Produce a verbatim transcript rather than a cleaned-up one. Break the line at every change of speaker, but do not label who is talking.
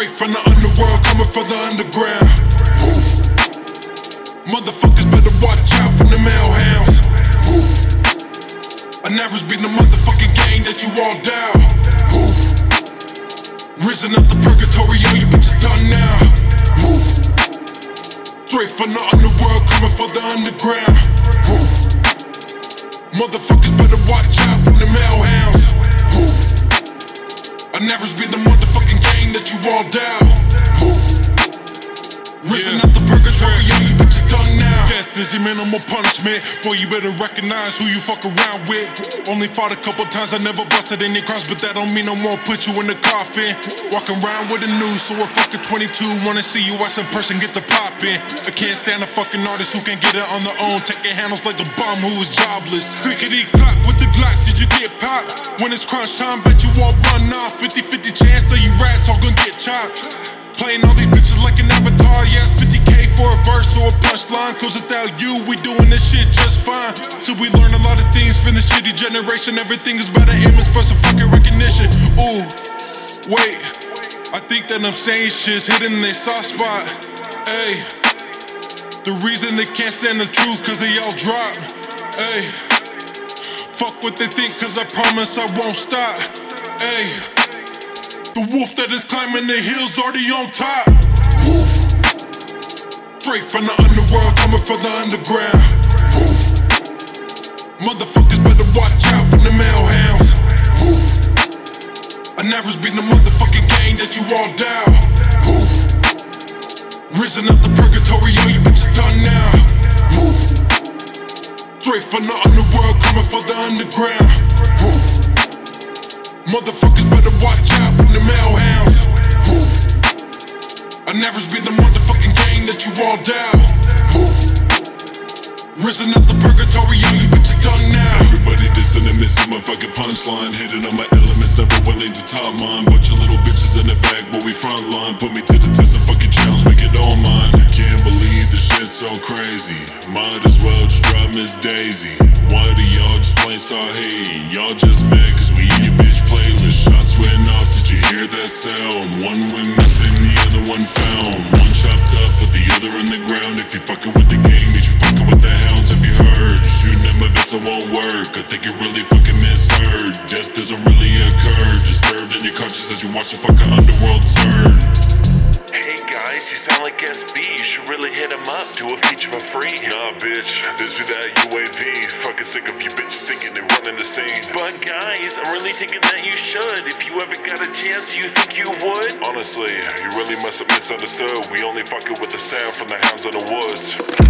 Straight from the underworld, coming from the underground. Woo. Motherfuckers better watch out from the hellhounds. Woo. I never been the motherfucking gang that you all down. Woo. Risen out the purgatory, all you bitches done now. Woo. Straight from the underworld, coming from the underground. Woo. Motherfuckers better watch out from the hellhounds. Woo. I never been the motherfucking gang that you all down. Woo. Risen yeah. out the purgatory, yeah, you bitches done now. Death is your minimal punishment. Boy, you better recognize who you fuck around with. Only fought a couple times, I never busted any crimes, but that don't mean no more put you in the coffin. Walking around with a noose, so a fucking twenty-two. Wanna see you as in person, get the poppin'. I can't stand a fucking artist who can't get it on their own. Taking handles like a bum who is jobless. Clickety clap with the Glock, did you get popped? When it's crunch time, bet you all run off. fifty fifty chance that you rats all gonna get chopped. Playing all these bitches like an avatar, yeah, it's fifty K for a verse or a punchline. Cause without you, we doing this shit just fine. So we learn a lot of things from the shitty generation. Everything is about an image for some fucking recognition. Ooh, wait, I think that I'm saying shit's hidden in their soft spot. Ayy, the reason they can't stand the truth cause they all drop. Ayy, fuck what they think cause I promise I won't stop. Ayy, the wolf that is climbing the hills already on top. Woo. Straight from the underworld, coming from the underground. Woo. Motherfuckers better watch out from the hellhounds. Woo. I never been the motherfucking gang that you all down. Woo. Risen out the purgatory, all you bitches done now. Woo. Straight from the underworld, coming from the underground. Woo. Motherfuckers better watch out from the hellhounds. Woo. I never been the motherfucking gang that you all down. Woo. Risen out the purgatory, all you bitches done now.
Everybody dissing and missing my fucking punchline. Hitting on my elements, never willing to top mine. Bunch of little bitches in the back, but we frontline. Put me to the test and fucking challenge, make it all mine. Can't believe this shit's so crazy. Might as well just drop Miss Daisy. Why do y'all just plain start hating? Y'all just mad cause we in your bitch playlist. Shots went off, did you hear that sound? One went missing, the other one found. One chopped up, put the other in the ground. If you fucking with the gang, means you fucking with the hounds. Have you heard? Shooting at my vessel won't work. I think you really fucking misheard. Death doesn't really occur. Disturbed in your conscience as you watch the fucking underworld turn.
Hey guys, you sound like S B. You should really hit him up, do a feature for free.
Nah, bitch, this be that U A V. Fucking sick of you bitches thinking they're running the scene.
But guys, I'm really thinking that you should. If you ever got a chance, do you think you would?
Honestly, you really must have misunderstood. We only fucking with the sound from the hounds in the woods.